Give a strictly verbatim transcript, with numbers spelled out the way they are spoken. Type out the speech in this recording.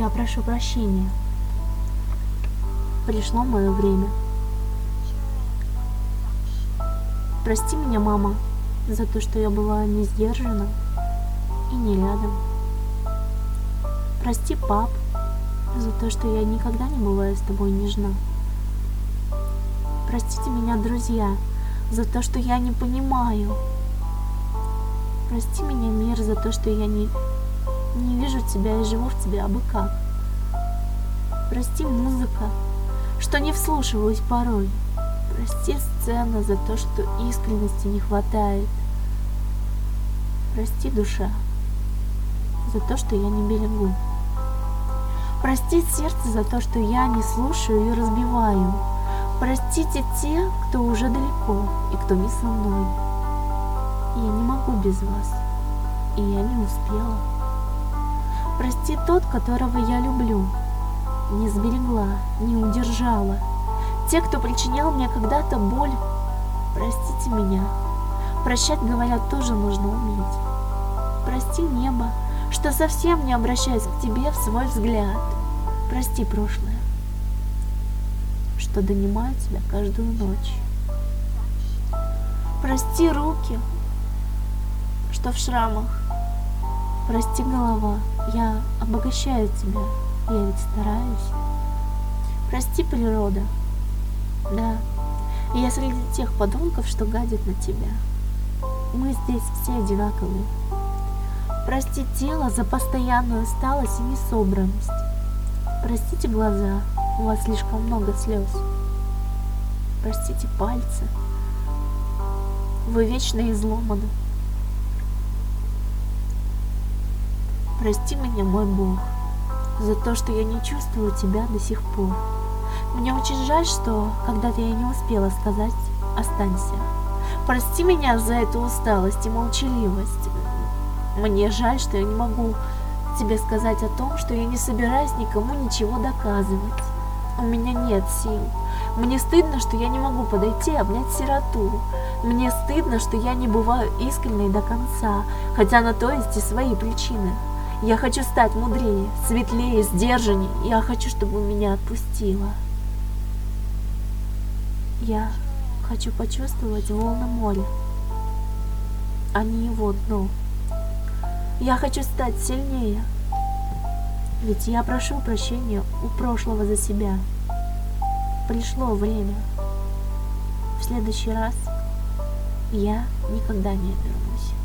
Я прошу прощения. Пришло мое время. Прости меня, мама, за то, что я была не сдержана и не рядом. Прости, пап, за то, что я никогда не бываю с тобой нежна. Простите меня, друзья, за то, что я не понимаю. Прости меня, мир, за то, что я не, не вижу тебя и живу в тебе абы как. Прости, музыка, что не вслушиваюсь порой. Прости, сцена, за то, что искренности не хватает. Прости, душа, за то, что я не берегу. Прости, сердце, за то, что я не слушаю и разбиваю. Простите те, кто уже далеко и кто не со мной. Я не могу без вас, и я не успела. Прости тот, которого я люблю, не сберегла, не удержала. Те, кто причинял мне когда-то боль, простите меня. Прощать, говорят, тоже нужно уметь. Прости, небо, что совсем не обращаюсь к тебе в свой взгляд. Прости, прошлое, что донимаю тебя каждую ночь. Прости, руки, что в шрамах. Прости, голова, я обогащаю тебя, я ведь стараюсь. Прости, природа, да, я среди тех подонков, что гадят на тебя. Мы здесь все одинаковые. Прости, тело, за постоянную усталость и несобранность. Простите, глаза, у вас слишком много слез. Простите, пальцы, вы вечно изломаны. Прости меня, мой Бог, за то, что я не чувствую тебя до сих пор. Мне очень жаль, что когда-то я не успела сказать «останься». Прости меня за эту усталость и молчаливость. Мне жаль, что я не могу тебе сказать о том, что я не собираюсь никому ничего доказывать. У меня нет сил. Мне стыдно, что я не могу подойти и обнять сироту. Мне стыдно, что я не бываю искренней до конца, хотя на то есть и свои причины. Я хочу стать мудрее, светлее, сдержаннее. Я хочу, чтобы меня отпустило. Я хочу почувствовать волны моря, а не его дно. Я хочу стать сильнее, ведь я прошу прощения у прошлого за себя. Пришло время. В следующий раз я никогда не обернусь.